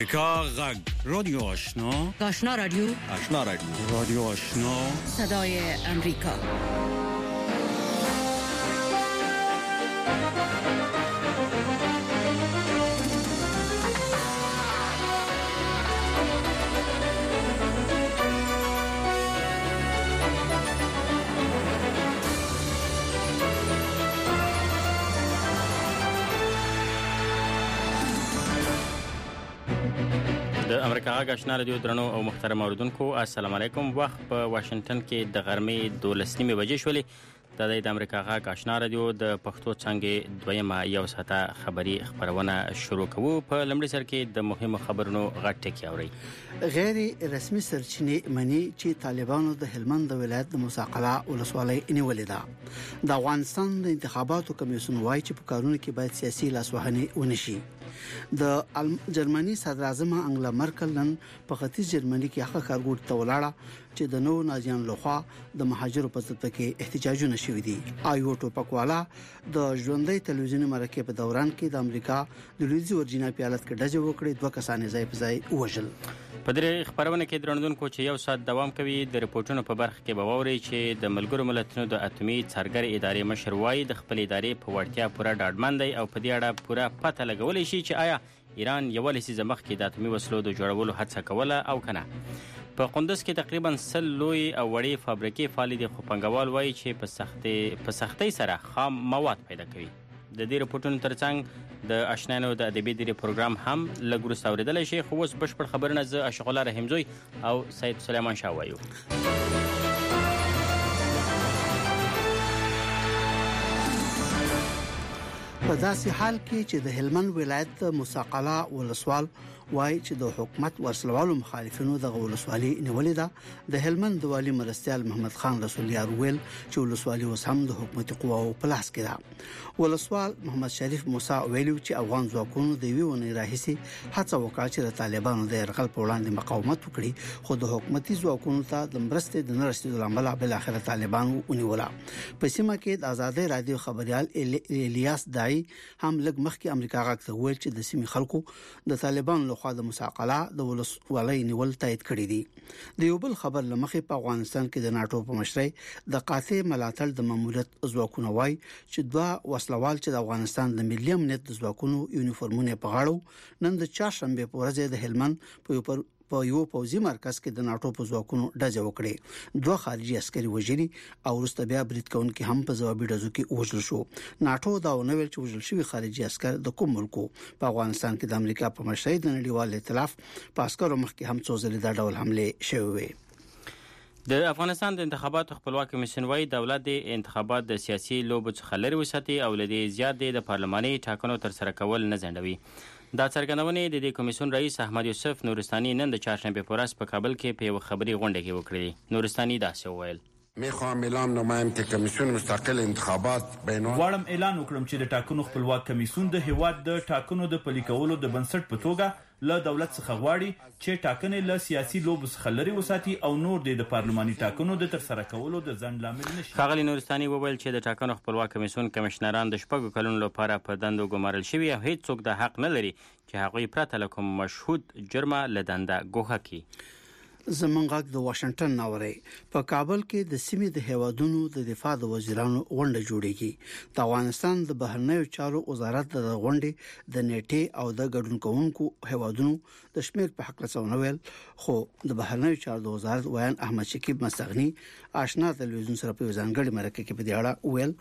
غږ رادیو آشنا آشنا رادیو رادیو آشنا صدای امریکا. د امریکا غږ آشنا رادیو درنو او محترم اوریدونکو السلام علیکم. وخت په واشنگټن کې د غرمې 12:30 بجې شولې. د امریکا غږ آشنا رادیو د پښتو څنګه دویمه یو ساعته خبري خبرونه شروع کوو. په لمړي سر کې د مهمو خبرونو غټ ټکی اوري. غیر رسمي سرچینې مني چې طالبانو د هلمند ولایت د مساقله ولسوالۍ نیولې ده. د افغانستان د انتخاباتو کمیسیون وايي چې په کارونو کې باید سیاسي لاسوهنه ونشي. د جرمني صدر اعظم انګلا مرکل نن په ختیځ جرمني کې هغه کارګوټ ته ولاړه چې د نو نازیان لخوا د مهاجرو په ضد کې احتجاجونه شوي دي. آیو ټوپکوالا د ژوندۍ تلویزیوني مرکه په دوران کې د امریکا د لویدیځ ورجینیا پیالت کې ډزې وکړې، دوه کسان ځای په ځای وژل. په دې خبرونه کې درنودونکو چې یو ساعت دوام کوي. د ریپورتونو په برخه کې به ووري چې د ملګرو ملتونو د اتمی څارګر ادارې مشر وايي د خپل ادارې په وړتیا پوره ډاډمن دی او په دې اړه پوره پته لګولای شي چې آیا ایران یو لسیزه مخکې د اتمی وسلو د جوړولو هڅه کوله او کنه. په قندوز کې تقریبا 100 لوی او وړې فابریکې فعال دي، خو پنګوال وايي چې په سختۍ سره خام مواد پیدا کوي. د دې رپورټونو ترڅنګ د آشنانو د ادبي ډیری پروګرام هم لګورو اوریدل شي. خو اوس بشپړ خبرونه ز اشغال الله رحیمزوی او سید سلیمان شاه وایو. په داسې حال کې چې د هلمند ولایت مساقله ولسوال وای چې د حکومت ورسلوالو مخالفینو د ولسوالۍ نیولې ده. د هلمند د والی مرستيال محمد خان رسولیار ویل چې ولسوالۍ اوس هم د حکومت قواو په لاس کې ده. ولسوال محمد شریف موسی ویلو چې افغان ځواکونو د ویونې راهسي هڅه وکړه چې طالبانو د يرغل په وړاندې مقاومت وکړي، خو د حکومتي ځواکونو ته د مرستې د نرسېدو لامل بل اخر طالبان ونیوله. په سیمه کې د آزادۍ رادیو خبريال الیاس دای هم لږ مخکې امریکا غاک ته ویل چې د سیمې خلکو د طالبانو خو د مساقله د ولسوالۍ نیول تایید کړی دي. د یو بل خبر لمخې په افغانستان کې د ناتو په مشرۍ د قاطع ملاتړ د ماموریت ځواکونو وای چې دوه وسلوال چې د افغانستان د ملي امنیت د ځواکونو یونیفورمونه په غاړو نن د چاشنبه په ورځ د هلمند په یو پوزي مرکز کې د ناتو په ځواکونو ډزې وکړې. دوه خارجي عسکري وژلي او وروسته بیا برید کوونکي هم په ځوابي ډزو کې وژل شو. ناتو دا ونویل چې وژل شوی خارجي عسكر د کوم ملکو په افغانستان کې د امریکا په مشرۍ د نړیوال ائتلاف په عسکرو مخ کې هم څو ځله دا ډول حمله شوې وي. د افغانستان د انتخاباتو خپلواک کمیسیون وايي دولت د انتخابات د سیاسي لوبو څخه لري وساتي او لدی زیات د پارلماني ټاکنو تر سره کول نه ځنډوي. دا څرګندونه د دې کمیسیون رئیس احمد یوسف نورستاني نن د چهارشنبه په ورځ په کابل کې په یو خبري غونډه کې وکړه. نورستاني داسې وویل: میخوام اعلام نمایم که کمیسیون مستقل انتخابات غواړم اعلان وکړم چې د ټاکنو خپلواک کمیسیون د هیواد د ټاکنو د پلي کولو د بنسټ په توګه له دولت څخه غواړي چې ټاکنې له سیاسي لوبو څخه لري وساتي او نور د پارلماني ټاکنو د تر سره کولو د ځنډ لامل نشي. ښاغلي نورستاني وویل چې د ټاکنو خپلواک کمیسیون کمشنران د شپږو کلونو لپاره په دندو ګمارل شوي او هیڅ څوک د حق نه لري چې هغوی پرته له کوم مشهود جرمه له دنده ګوښه کړي. زمونږ غږ د واشنگټن ناوري په کابل کې د سیمې د هیوادونو د دفاع د وزیرانو غونډه جوړیږي. د افغانستان د بهرنیو چارو وزارت د غونډې د نیټه او د ګډون کوونکو هیوادونو د شمیر په حق لڅونه ویل، خو د بهرنیو چارو د وزارت ویان احمد شکیب مستغنی آشنا تلویزیون سره په ځانګړي مرکه کې په دې اړه ویل: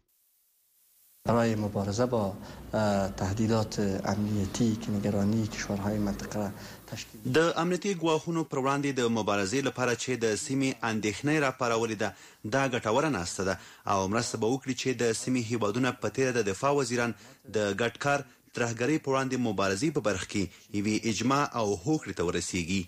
برای مبارزه با تهدیدات امنیتی که نگرانی کشورهای منطقه تشکیل د امنیتي ګواښونو پر وړاندې د مبارزې لپاره چې د سیمې اندېښنې راپارولې ده دا ګټوره ناسته ده او مرسته به وکړي چې د سیمې هیوادونه په تیره د دفاع وزیران د ګډ کار ترهګرۍ پر وړاندې مبارزې په برخه کې یوې اجماع او هوکړې ته ورسیږي.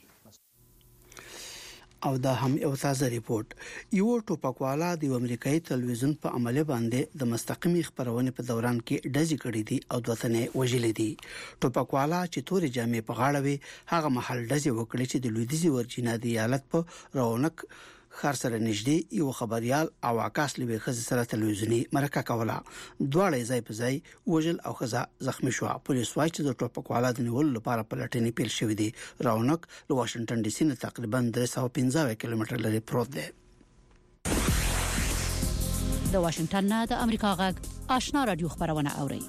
او دا هم یو تازه ریپورت. یو ټوپکوالا د امریکایي تلویزیون په عمله باندې د مستقیمي خبرونه په دوران کې ډزې کړې دي او دوه تنه وژلې دي. ټوپکوالا چې تورې جامې په غاړه وي هغه محل ډزې وکړې چې د لویدیځ ورجینیا د ایالت په رونق خر سره نږدې یو خبريال او عکاس لوي خزي سره تلویزیونی مرکه کوله. دواړه ځای په ځای وژل او خزه زخمی شو. پولیس وايي چې د ټوپکوالو د نیولو لپاره پلټنې پیل شوې دي. رونق له واشنگټن ډي سي نه تقریبا 315 کیلومتر لري پروت دی. د واشنگټن نه د امریکا غږ آشنا رادیو خبرونه اوري.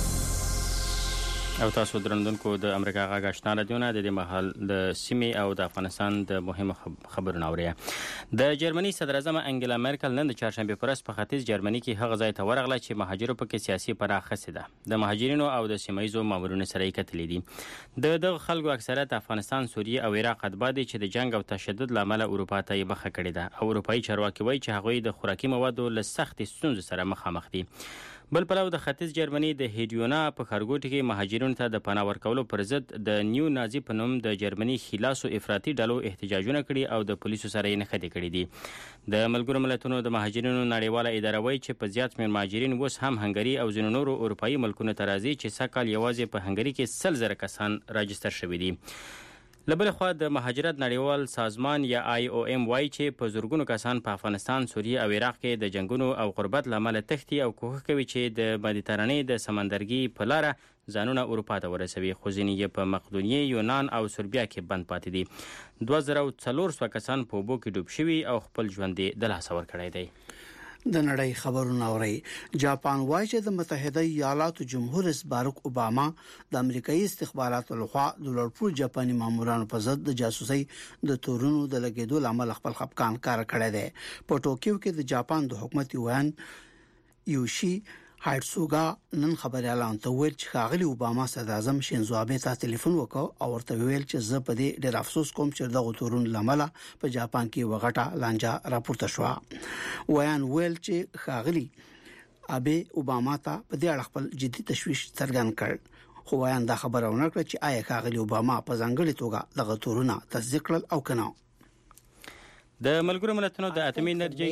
او تاسو درندونکو د امریکا غږ آشنا رادیو نه د محل د سیمې او د افغانستان د مهمو خبرونه اوري. د جرمني صدر اعظم انګلا مرکل نن د چهارشنبه پرس په ختیځ جرمني کې هغه ځای ته ورغله چې مهاجرو پکې سیاسي پراخه ده. د مهاجرینو او د سیمایزو مامورونو سره یې کتلې دي. د خلکو اکثریت افغانستان، سوریه او عراق اتباع دي چې د جنگ او تشدد لامل اروپا ته یې مخه کړې ده. او اروپایي چارواکي وایي چې هغوی د خوراکي موادو له سختې ستونزې سره مخامخ دي. بل پلو د ختیځ جرمني د هیډیونا په خارګوټي کې مهاجرینو ته د پناه ورکولو پر ضد د نیو نازي په نوم د جرمني خلاصو افراطي ډلو احتجاجونه کړي او د پولیسو سره یې نښتې کړي دي. د ملګرو ملتونو د مهاجرینو نړیواله اداره وایي چې په زیات شمېر مهاجرین اوس هم هنګري او ځینو نورو اروپایي ملکونو ته راځي چې سږ کال یوازې په هنګري کې 100,000 کسان راجستر شوي دي. لبل خو د مهاجرت نړیوال سازمان یا IOM وايي چې په زورګونو کسان په افغانستان، سوریه او عراق کې د جنگونو او غربت لامل تښتي او کوښښ کوي چې د مدیترانې د سمندرګي په لار ځانونه اروپا ته ورسوي. خو ځینې یې په مقدونیه، یونان او سربیا کې بند پاتې دي. 2400 کسان په اوبو کې ډوب شوي او خپل ژوند د لاسه ورکړی دی. د نړۍ خبرونه اوري. جاپان وايي چې د متحده ایالاتو جمهور رئیس باراک اوباما د امریکایي استخباراتو لخوا د لوړپوړو جاپاني مامورانو په ضد د جاسوسي د تورونو د لګیدو لامل خپل خپکان کار کړی دی. په ټوکیو کې د جاپان د حکومت ویان یوشي هایټسوګا نن خبريالان ته ویل چې ښاغلي اوباما صدر اعظم شینزو آبه ته ټلیفون وکړ او ورته ویل چې زه په دې ډېر افسوس کوم چې دغه تورون لامل په جاپان کې وغټه لانجه راپورته شو. ویان ویل چې ښاغلي آبه اوباما ته په دې اړه خپل جدي تشویش څرګند کړ. خو ویان دا خبره ونکړه چې آیا ښاغلي اوباما په ځانګړي توګه دغه تورونه تصدیق کړل او کنه. د ملګرو ملتونو د اټومي انرژي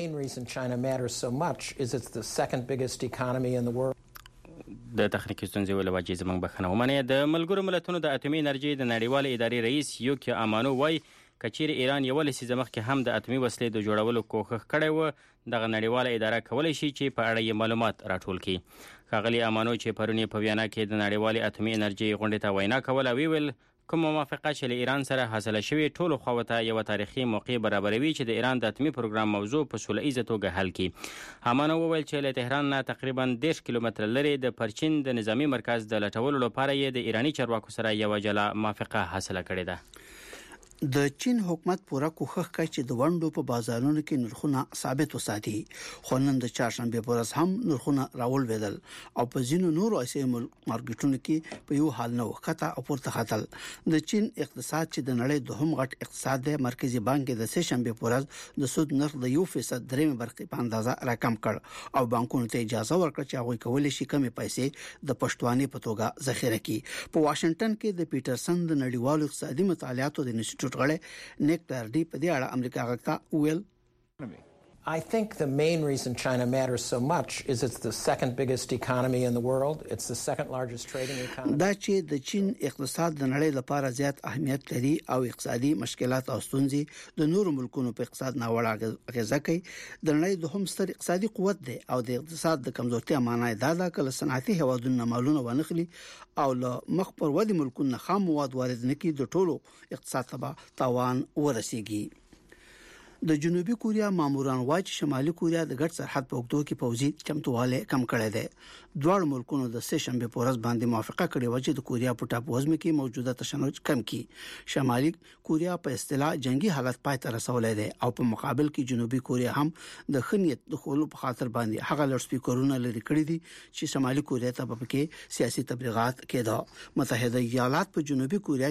د تخنیکي ستونزې له وجې زموږ بخښنه ومنئ. د ملګرو ملتونو د اټومي انرژي د نړیوالې ادارې رئیس یوکي امانو وایي کچیر ایران یو لسیزه مخکې هم د اټومي وسلې د جوړولو کوښښ کړی و، دغه نړیواله اداره کولی شي چې په اړه یې معلومات راټول کړي. ښاغلي امانو چې پرون په ویانا کې د نړیوالې اټومي انرژي غونډې ته وینا کوله ویل کوم موافقه چې له ایران سره حاصله شوې ټولو خواو ته یو تاریخي موقع برابروي چې د ایران د اټومي پروګرام موضوع په سوله ایزه توګه حل کړي. امانو وویل چې له تهران نه تقریبا 10 کیلومتر لري د پرچین د نظامی مرکز د لټولو لپاره یې د ایرانی چارواکو سره یو جلا موافقه حاصله کړې ده. د چین حکومت پوره کوښښ کوي چې د ونډو په بازارونو کې نرخونه ثابت وساتي. خو نن د چهارشنبه پر ورځ هم نرخونه راولوېدل او په ځینو نورو اسیایي مارکیټونو کې په یو حال نه وخته او پورته خطل. د چین اقتصاد چې د نړۍ دوهم غټ اقتصاد دی، مرکزی بانک د سه شنبه پر ورځ د سود نرخ د 1% درېمه برخه په اندازه راکم کړ او بانکونو ته اجازه ورکړه چې هغه کولی شي کمې پیسې د پښتوانې په توګه ذخیره کړي. په واشنگټن کې د پیټرسن د نړیوالو اقتصادي مطالعاتو د انسټیټیوټ غړي نیک ډارډي په دې اړه امریکا غږ ویل I think the main reason China matters so much is it's the second biggest economy in the world. It's the second largest trading economy. دا چې د چین اقتصاد د نړۍ لپاره زیات اهمیت لري او اقتصادي مشکلات او ستونزې د نورو ملکونو په اقتصاد نه وړاندې غږ کوي. د نړۍ دوهم ستر اقتصادي قوت دی او د اقتصاد د کمزورتیا معنی دا ده چې صنعتي هوادونو مالونه ونخلي او له مخ پر ودی ملکونو خام مواد وارد نکړي د ټولو اقتصاد ته تاوان ورسیږي. د جنوبي کوریا ماموران وايي چې شمالي کوریا د ګډ سرحد په اوږدو کې پوځي چمتواله کم کړی دی. دواړو ملکونو د سه شنبه په ورځ باندې موافقه کړې و چې د کوریا په ټاپووزمه کې موجوده تشنج کم کړي. شمالي کوریا په اصطلاح جنگي حالت پای ته رسولې ده او په مقابل کې جنوبي کوریا هم د خنیت د خلکو په خاطر باندې هغه لوډ سپیکرونه لري کړی دي چې شمالي کوریا ته په کې سیاسي تبلیغات کېده. متحده ایالات په جنوبي کوریا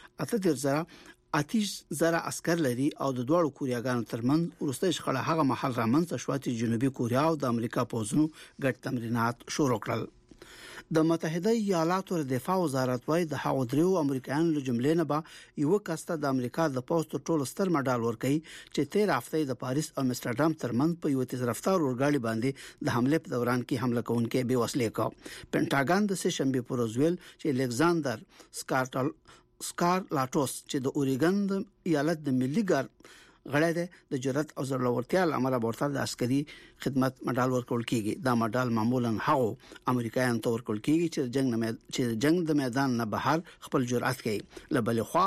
کې 8,000 عسكر لري او د دوړو کوریاګانو ترمنځ ورسته شخړه هغه محل رامنځته شو چې جنوبي کوریا او د امریکا پوځونو ګډ تمرینات شروع کړل. د متحده ایالاتو د دفاع وزارت وايي د هغو درو امریکایانو له جملې نه به یو کسته د امریکا د پوسټ ټولو ستر مډال ورکړي چې 13 هفته د پاریس او امستردام ترمنځ په یو تیز رفتار ورګاړي باندې د حمله په دوران کې حمله کوونکې بې وسلې کو. پینټاګان د سه شنبه پر ورځ ویل چې الکساندر سکار لاټوس چې د اوریګن د ایالت د ملي ګارد غړی دی د جرأت او زړورتیا لامل ورته د عسکري خدمت مډال ورکول کیږي دا مډال معمولا هغه امریکایان تور کول کیږي چې جنگ د میدان نه بهر خپل جرأت کوي لبل خو